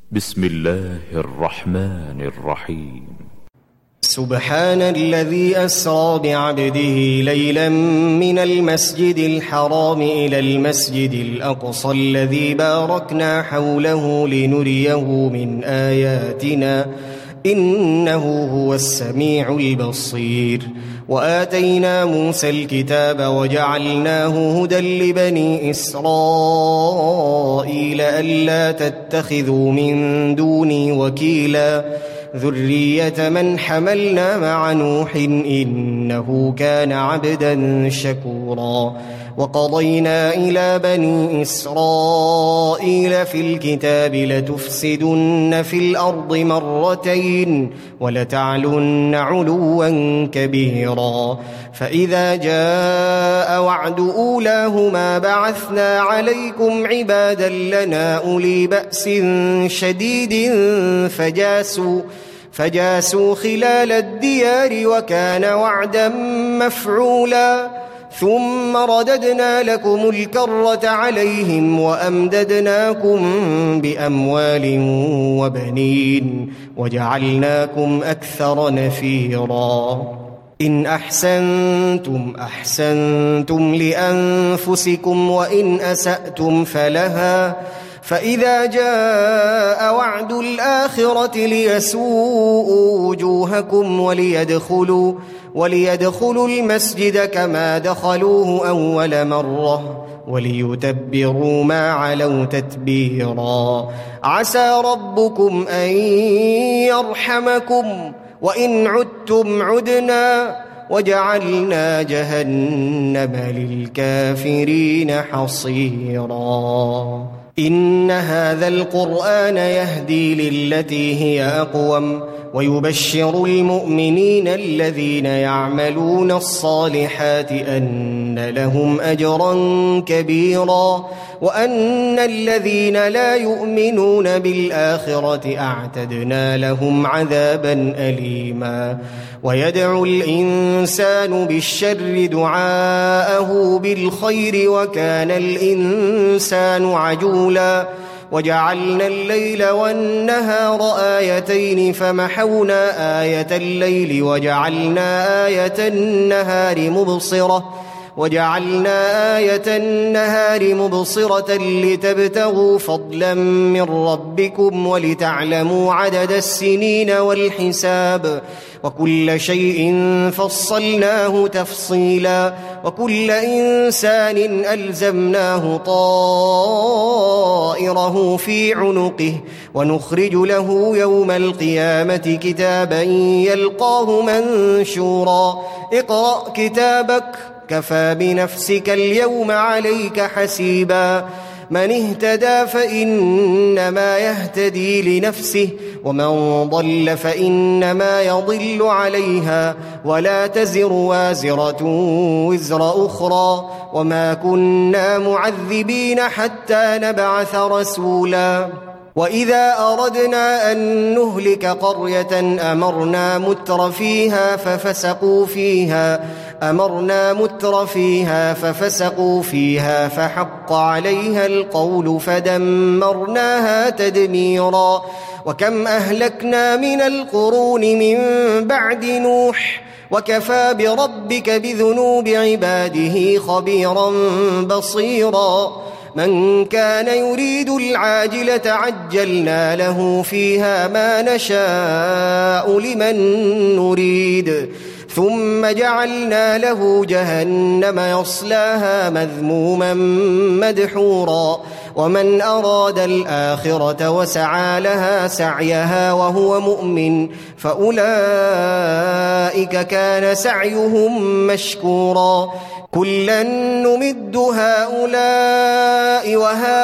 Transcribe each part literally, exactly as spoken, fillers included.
بسم الله الرحمن الرحيم. سبحان الذي أسرى بعبده ليلا من المسجد الحرام إلى المسجد الأقصى الذي باركنا حوله لنريه من آياتنا إنه هو السميع البصير. وآتينا موسى الكتاب وجعلناه هدى لبني إسرائيل ألا تتخذوا من دوني وكيلا ذرية من حملنا مع نوح إنه كان عبدا شكورا. وقضينا إلى بني إسرائيل في الكتاب لتفسدن في الأرض مرتين ولتعلن علوا كبيرا. فإذا جاء وعد أولاهما بعثنا عليكم عبادا لنا أولي بأس شديد فجاسوا فجاسوا خلال الديار وكان وعدا مفعولا. ثم رددنا لكم الكرة عليهم وأمددناكم بأموال وبنين وجعلناكم أكثر نفيرا. إن أحسنتم أحسنتم لأنفسكم وإن أسأتم فلها. فإذا جاء وعد الآخرة ليسوءوا وجوهكم وليدخلوا وليدخلوا المسجد كما دخلوه أول مرة وليتبروا ما علوا تتبيرا. عسى ربكم أن يرحمكم وإن عدتم عدنا وجعلنا جهنم للكافرين حصيرا. إن هذا القرآن يهدي للتي هي أقوم ويبشر المؤمنين الذين يعملون الصالحات أن لهم أجرا كبيرا وأن الذين لا يؤمنون بالآخرة أعتدنا لهم عذابا أليما. ويدعو الإنسان بالشر دعاءه بالخير وكان الإنسان عجولا. وجعلنا الليل والنهار آيتين فمحونا آية الليل وجعلنا آية النهار مبصرة وجعلنا آية النهار مبصرة لتبتغوا فضلا من ربكم ولتعلموا عدد السنين والحساب وكل شيء فصلناه تفصيلا. وكل إنسان ألزمناه طائره في عنقه ونخرج له يوم القيامة كتابا يلقاه منشورا. اقرأ كتابك كفى بنفسك اليوم عليك حسيبا. من اهتدى فإنما يهتدي لنفسه ومن ضل فإنما يضل عليها ولا تزر وازرة وزر أخرى وما كنا معذبين حتى نبعث رسولا. وإذا أردنا أن نهلك قرية أمرنا متر فيها ففسقوا فيها أمرنا متر فيها ففسقوا فيها فحق عليها القول فدمرناها تدميرا. وكم أهلكنا من القرون من بعد نوح وكفى بربك بذنوب عباده خبيرا بصيرا. من كان يريد العاجلة عجلنا له فيها ما نشاء لمن نريد ثم جعلنا له جهنم يصلاها مذموما مدحورا. ومن أراد الآخرة وسعى لها سعيها وهو مؤمن فأولئك كان سعيهم مشكورا. كلا نمد هؤلاء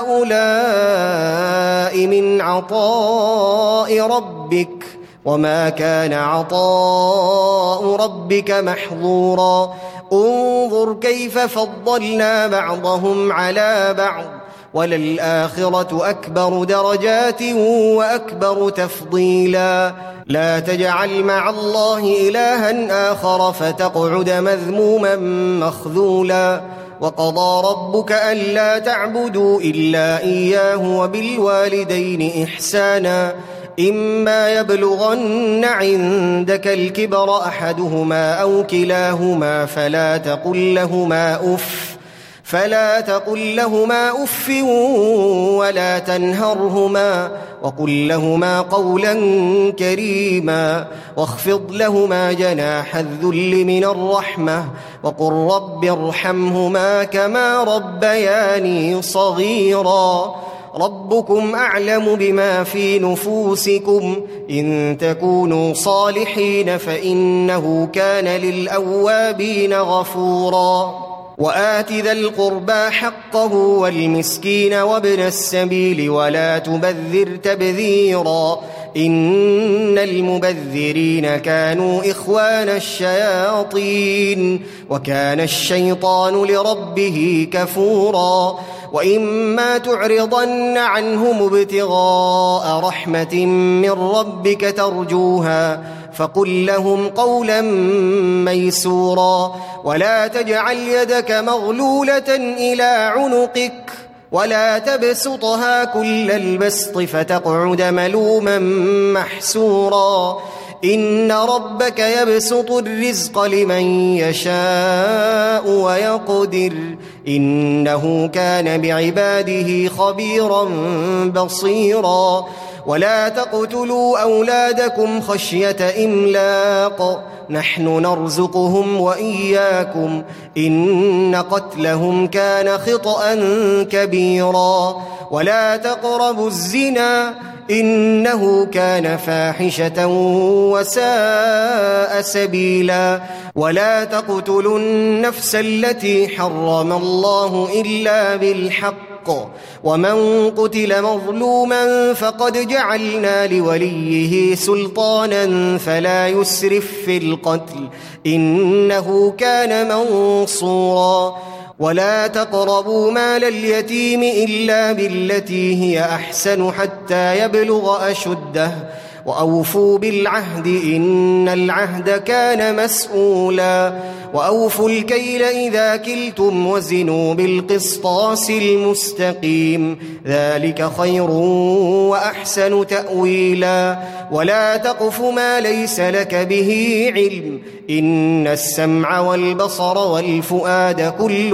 وهؤلاء من عطاء ربك وما كان عطاء ربك محظورا. انظر كيف فضلنا بعضهم على بعض وللآخرة أكبر درجات وأكبر تفضيلا. لا تجعل مع الله إلها آخر فتقعد مذموما مخذولا. وقضى ربك ألا تعبدوا إلا إياه وبالوالدين إحسانا إما يبلغن عندك الكبر أحدهما أو كلاهما فلا تقل لهما أف فلا تقل لهما أف ولا تنهرهما وقل لهما قولا كريما واخفض لهما جناح الذل من الرحمة وقل رب ارحمهما كما ربياني صغيرا ربكم أعلم بما في نفوسكم إن تكونوا صالحين فإنه كان للأوابين غفورا وآت ذا القربى حقه والمسكين وابن السبيل ولا تبذر تبذيرا إن المبذرين كانوا إخوان الشياطين وكان الشيطان لربه كفورا وإما تعرضن عنهم ابتغاء رحمة من ربك ترجوها فقل لهم قولا ميسورا ولا تجعل يدك مغلولة إلى عنقك ولا تبسطها كل البسط فتقعد ملوما محسورا إن ربك يبسط الرزق لمن يشاء ويقدر إنه كان بعباده خبيرا بصيرا ولا تقتلوا أولادكم خشية إملاق نحن نرزقهم وإياكم إن قتلهم كان خطأ كبيرا ولا تقربوا الزنا إنه كان فاحشة وساء سبيلا ولا تقتلوا النفس التي حرم الله إلا بالحق ومن قتل مظلوما فقد جعلنا لوليه سلطانا فلا يسرف في القتل إنه كان منصورا ولا تقربوا مال اليتيم إلا بالتي هي أحسن حتى يبلغ أشده وأوفوا بالعهد إن العهد كان مسؤولا وأوفوا الكيل إذا كلتم وزنوا بالقسطاس المستقيم ذلك خير وأحسن تأويلا ولا تقف ما ليس لك به علم إن السمع والبصر والفؤاد كل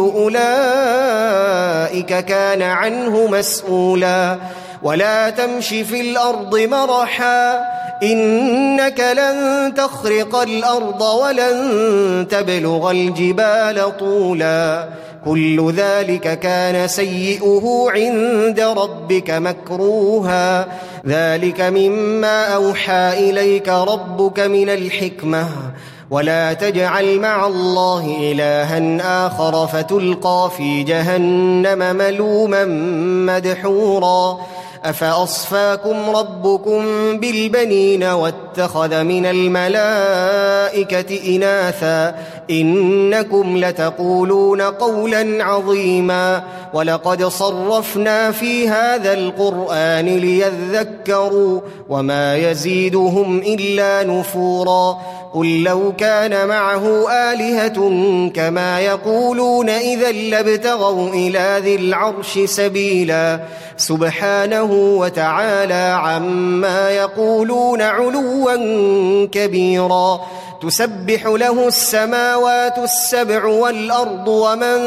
أولئك كان عنه مسؤولا ولا تمش في الأرض مرحا إنك لن تخرق الأرض ولن تبلغ الجبال طولا كل ذلك كان سيئه عند ربك مكروها ذلك مما أوحى إليك ربك من الحكمة ولا تجعل مع الله إلها آخر فتلقى في جهنم ملوما مدحورا أفأصفاكم ربكم بالبنين واتخذ من الملائكة إناثا إنكم لتقولون قولا عظيما ولقد صرفنا في هذا القرآن ليذكروا وما يزيدهم إلا نفورا قل لو كان معه آلهة كما يقولون إذا لابتغوا إلى ذي العرش سبيلا سبحانه وتعالى عما يقولون علوا كبيرا تسبح له السماوات السبع والأرض ومن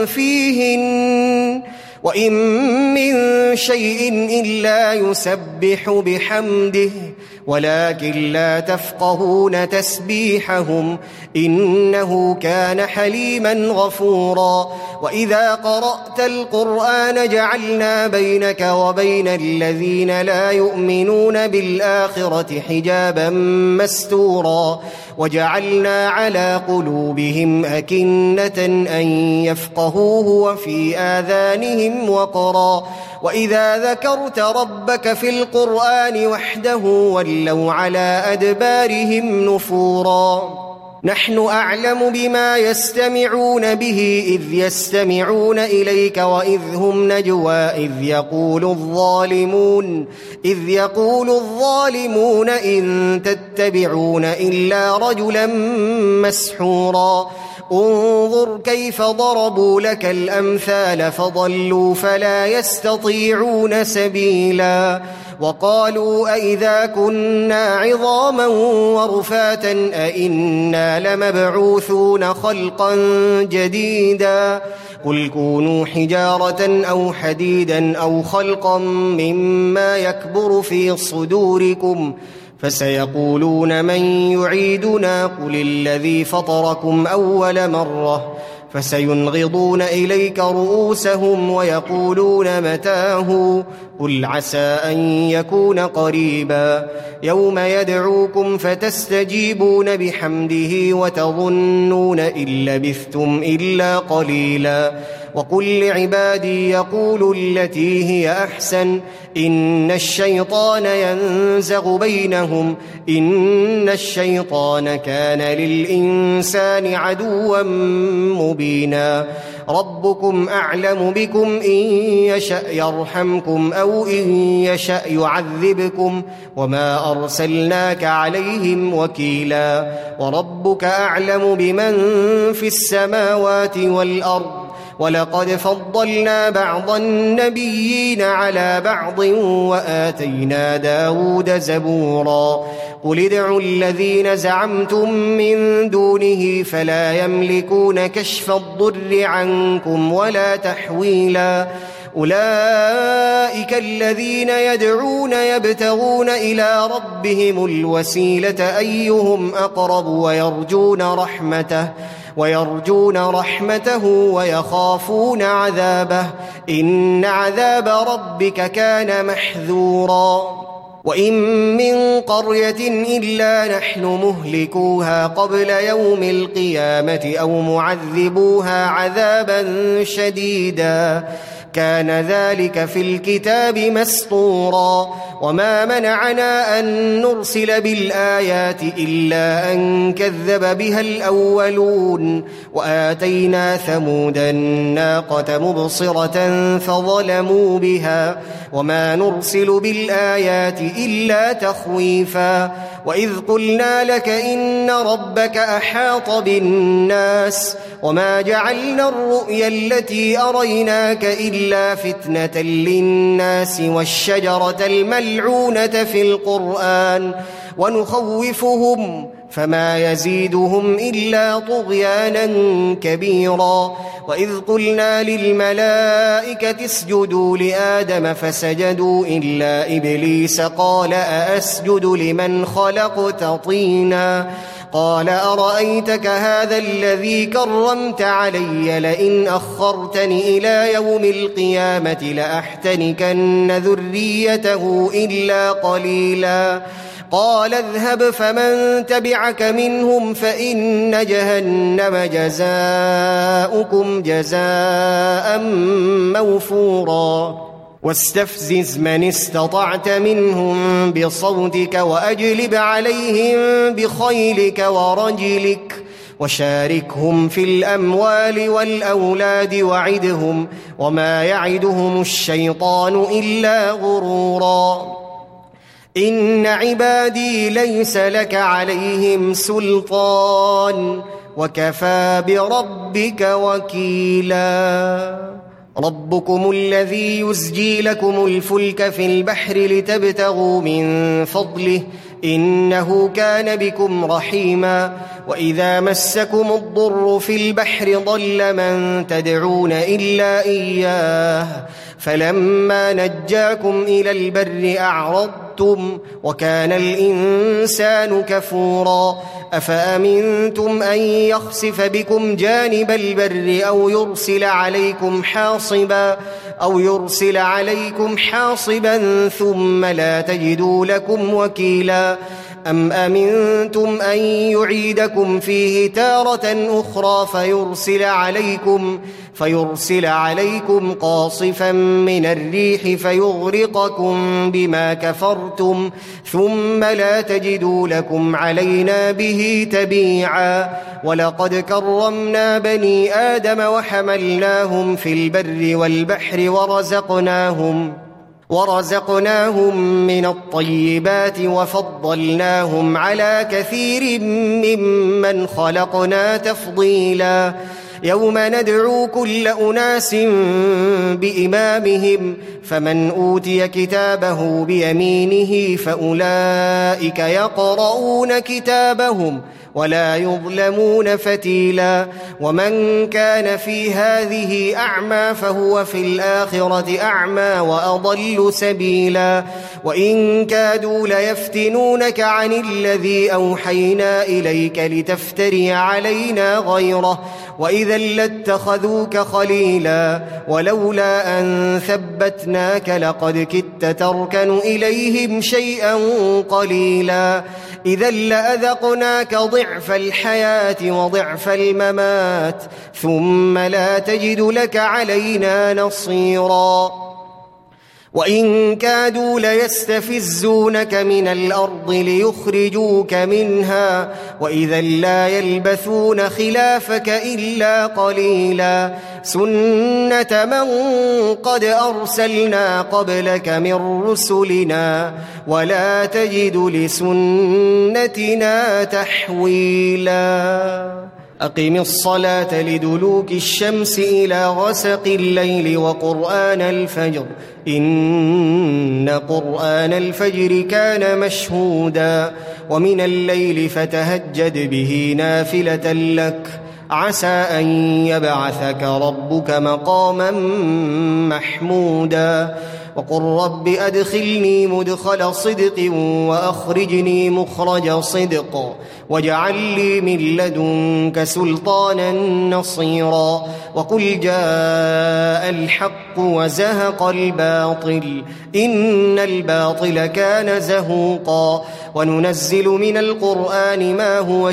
فيهن وإن من شيء إلا يسبح بحمده ولكن لا تفقهون تسبيحهم إنه كان حليما غفورا وإذا قرأت القرآن جعلنا بينك وبين الذين لا يؤمنون بالآخرة حجابا مستورا وجعلنا على قلوبهم أكنة أن يفقهوه وفي آذانهم وقرا وإذا ذكرت ربك في القرآن وحده ولوا على أدبارهم نفورا نحن أعلم بما يستمعون به إذ يستمعون إليك وإذ هم نجوى إذ يقول الظالمون إذ يقول الظالمون إن تتبعون إلا رجلا مسحورا انظر كيف ضربوا لك الأمثال فضلوا فلا يستطيعون سبيلا وقالوا أئذا كنا عظاما ورفاتا أئنا لمبعوثون خلقا جديدا قل كونوا حجارة أو حديدا أو خلقا مما يكبر في صدوركم فسيقولون من يعيدنا قل الذي فطركم أول مرة فسينغضون إليك رؤوسهم ويقولون متاه قل عسى أن يكون قريبا يوم يدعوكم فتستجيبون بحمده وتظنون إن لبثتم إلا قليلا وقل لعبادي يقولوا التي هي أحسن إن الشيطان ينزغ بينهم إن الشيطان كان للإنسان عدوا مبينا ربكم أعلم بكم إن يشأ يرحمكم أو إن يشأ يعذبكم وما أرسلناك عليهم وكيلا وربك أعلم بمن في السماوات والأرض ولقد فضلنا بعض النبيين على بعض وآتينا داود زبورا قل ادعوا الذين زعمتم من دونه فلا يملكون كشف الضر عنكم ولا تحويلا أولئك الذين يدعون يبتغون إلى ربهم الوسيلة أيهم أقرب ويرجون رحمته ويرجون رحمته ويخافون عذابه إن عذاب ربك كان محذورا وإن من قرية إلا نحن مهلكوها قبل يوم القيامة أو معذبوها عذابا شديدا كان ذلك في الكتاب مسطورا وما منعنا أن نرسل بالآيات إلا أن كذب بها الأولون وآتينا ثمود الناقة مبصرة فظلموا بها وما نرسل بالآيات إلا تخويفا وإذ قلنا لك إن ربك أحاط بالناس وما جعلنا الرؤيا التي أريناك إلا فتنة للناس والشجرة الملعونة في القرآن ونخوفهم فما يزيدهم إلا طغيانا كبيرا وإذ قلنا للملائكة اسجدوا لآدم فسجدوا إلا إبليس قال أأسجد لمن خلقت طينا قال أرأيتك هذا الذي كرمت علي لئن أخرتني إلى يوم القيامة لأحتنكن ذريته إلا قليلا قال اذهب فمن تبعك منهم فإن جهنم جزاؤكم جزاء موفورا واستفزز من استطعت منهم بصوتك وأجلب عليهم بخيلك ورجلك وشاركهم في الأموال والأولاد وعدهم وما يعدهم الشيطان إلا غرورا إن عبادي ليس لك عليهم سلطان وكفى بربك وكيلا ربكم الذي يزجي لكم الفلك في البحر لتبتغوا من فضله إنه كان بكم رحيما وإذا مسكم الضر في البحر ضل من تدعون إلا إياه فلما نجاكم إلى البر أعرضتم وكان الإنسان كفورا أفأمنتم أن يخسف بكم جانب البر أو يرسل عليكم حاصبا أو يرسل عليكم حاصبا ثم لا تجدوا لكم وكيلا أم أمنتم أن يعيدكم فيه تارة أخرى فيرسل عليكم فيرسل عليكم قاصفا من الريح فيغرقكم بما كفرتم ثم لا تجدوا لكم علينا به تبيعا ولقد كرمنا بني آدم وحملناهم في البر والبحر ورزقناهم ورزقناهم من الطيبات وفضلناهم على كثير ممن خلقنا تفضيلا يوم ندعو كل أناس بإمامهم فمن أوتي كتابه بيمينه فأولئك يقرؤون كتابهم ولا يظلمون فتيلا ومن كان في هذه أعمى فهو في الآخرة أعمى وأضل سبيلا وإن كادوا ليفتنونك عن الذي أوحينا إليك لتفتري علينا غيره وإذا لاتخذوك خليلا ولولا أن ثبتناك لقد كدت تركن إليهم شيئا قليلا إذا لأذقناك ضعف الحياة وضعف الممات ثم لا تجد لك علينا نصيرا وإن كادوا ليستفزونك من الأرض ليخرجوك منها وإذا لا يلبثون خلافك إلا قليلا سنة من قد أرسلنا قبلك من رسلنا ولا تجد لسنتنا تحويلا أقم الصلاة لدلوك الشمس إلى غسق الليل وقرآن الفجر إن قرآن الفجر كان مشهودا ومن الليل فتهجد به نافلة لك عسى أن يبعثك ربك مقاما محمودا وقل رب أدخلني مدخل صدق وأخرجني مخرج صدق واجعل لي من لدنك سلطانا نصيرا وقل جاء الحق وزهق الباطل إن الباطل كان زهوقا وننزل من القرآن ما هو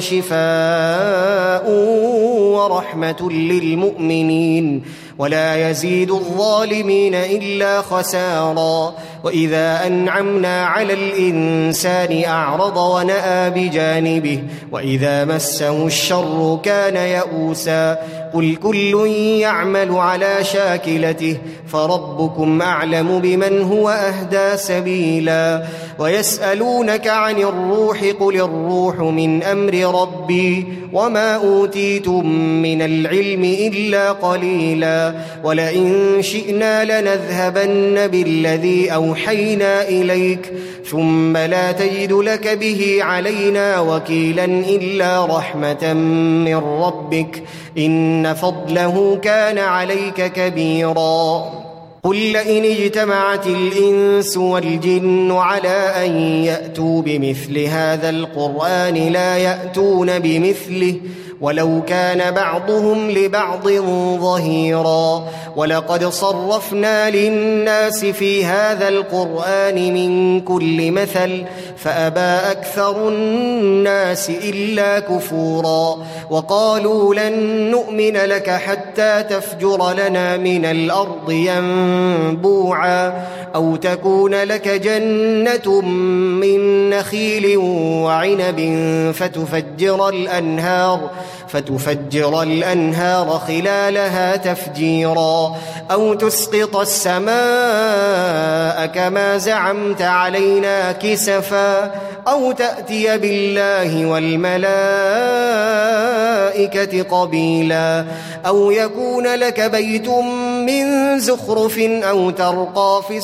شفاء ورحمة للمؤمنين ولا يزيد الظالمين إلا خسارا وإذا أنعمنا على الإنسان أعرض ونأى بجانبه وإذا مسه الشر كان يئوسا قل كل يعمل على شاكلته فربكم أعلم بمن هو أهدى سبيلا ويسألونك عن الروح قل الروح من أمر ربي وما أوتيتم من العلم إلا قليلا ولئن شئنا لنذهبن بالذي أوحينا إليك ثم لا تجد لك به علينا وكيلا إلا رحمة من ربك إن فضله كان عليك كبيرا قل لئن اجتمعت الإنس والجن على أن يأتوا بمثل هذا القرآن لا يأتون بمثله ولو كان بعضهم لبعض ظهيرا ولقد صرفنا للناس في هذا القرآن من كل مثل فأبى أكثر الناس إلا كفورا وقالوا لن نؤمن لك حتى تفجر لنا من الأرض ينبوعا أو تكون لك جنة من نخيل وعنب فتفجر الأنهار فتفجر الأنهار خلالها تفجيرا أو تسقط السماء كما زعمت علينا كسفا أو تأتي بالله والملائكة قبيلا أو يكون لك بيت من زخرف أو ترقى في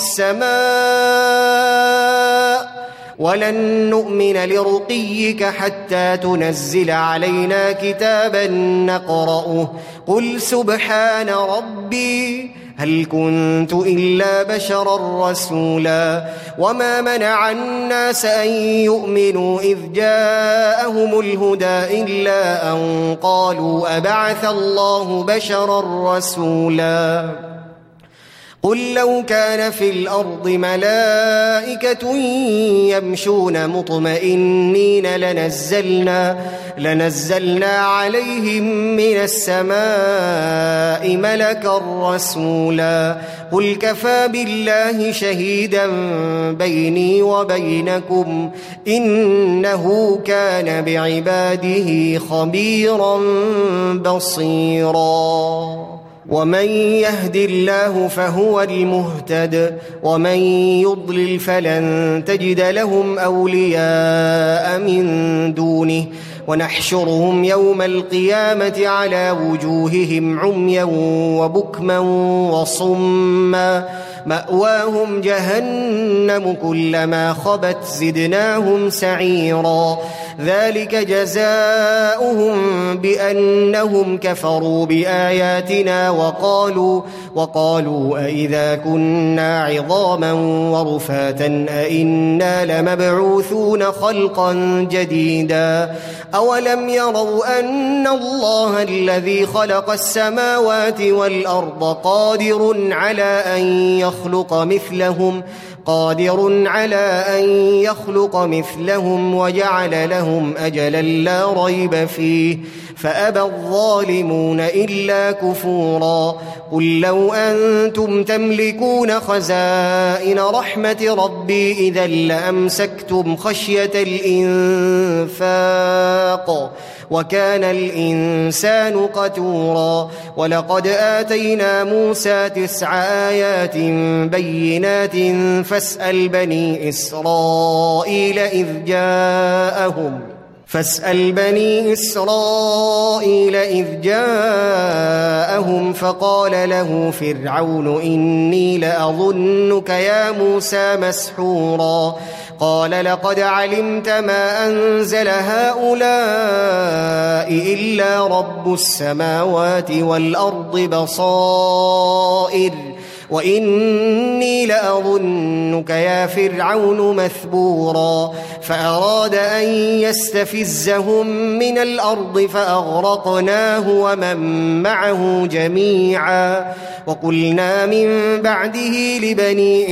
السماء ولن نؤمن لرقيك حتى تنزل علينا كتابا نقرأه قل سبحان ربي هل كنت إلا بشرا رسولا وما منع الناس أن يؤمنوا إذ جاءهم الهدى إلا أن قالوا أبعث الله بشرا رسولا قل لو كان في الأرض ملائكة يمشون مطمئنين لنزلنا, لنزلنا عليهم من السماء ملكا رسولا قل كفى بالله شهيدا بيني وبينكم إنه كان بعباده خبيرا بصيرا ومن يهد الله فهو المهتد ومن يضلل فلن تجد لهم أولياء من دونه ونحشرهم يوم القيامة على وجوههم عميا وبكما وصما مأواهم جهنم كلما خبت زدناهم سعيرا ذلك جزاؤهم بأنهم كفروا بآياتنا وقالوا وقالوا أئذا كنا عظاما ورفاتا أئنا لمبعوثون خلقا جديدا أولم يروا أن الله الذي خلق السماوات والأرض قادر على أن يخلق مثلهم قادر على أن يخلق مثلهم وجعل لهم أجلا لا ريب فيه فأبى الظالمون إلا كفورا قل لو أنتم تملكون خزائن رحمة ربي إذا لأمسكتم خشية الإنفاق وكان الإنسان قتورا ولقد آتينا موسى تسع آيات بينات فاسأل بني إسرائيل إذ جاءهم فاسأل بني إسرائيل إذ جاءهم فقال له فرعون إني لأظنك يا موسى مسحورا قال لقد علمت ما أنزل هؤلاء إلا رب السماوات والأرض بصائر وإني لأظنك يا فرعون مثبورا فأراد أن يستفزهم من الأرض فأغرقناه ومن معه جميعا وقلنا من بعده لبني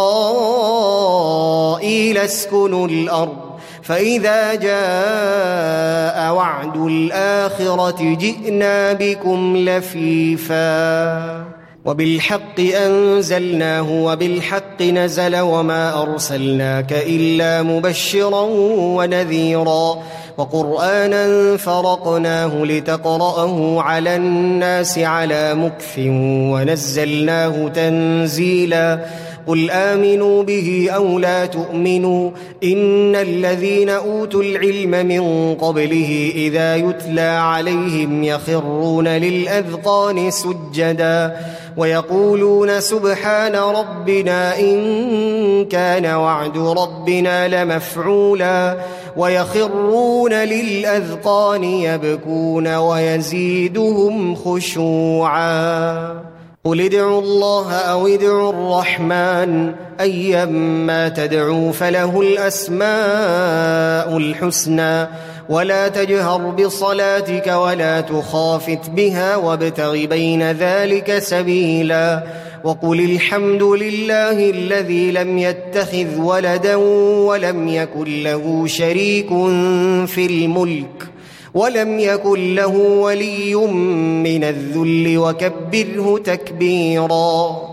إسرائيل اسكنوا الأرض فإذا جاء وعد الآخرة جئنا بكم لفيفا وبالحق أنزلناه وبالحق نزل وما أرسلناك إلا مبشرا ونذيرا وقرآنا فرقناه لتقرأه على الناس على مكث ونزلناه تنزيلا قل آمنوا به أو لا تؤمنوا إن الذين أوتوا العلم من قبله إذا يتلى عليهم يخرون للأذقان سجدا ويقولون سبحان ربنا إن كان وعد ربنا لمفعولا ويخرون للأذقان يبكون ويزيدهم خشوعا قل ادعوا الله أو ادعوا الرحمن أيما تدعوا فله الأسماء الحسنى ولا تجهر بصلاتك ولا تخافت بها وابتغ بين ذلك سبيلا وقل الحمد لله الذي لم يتخذ ولدا ولم يكن له شريك في الملك ولم يكن له ولي من الذل وكبره تكبيرا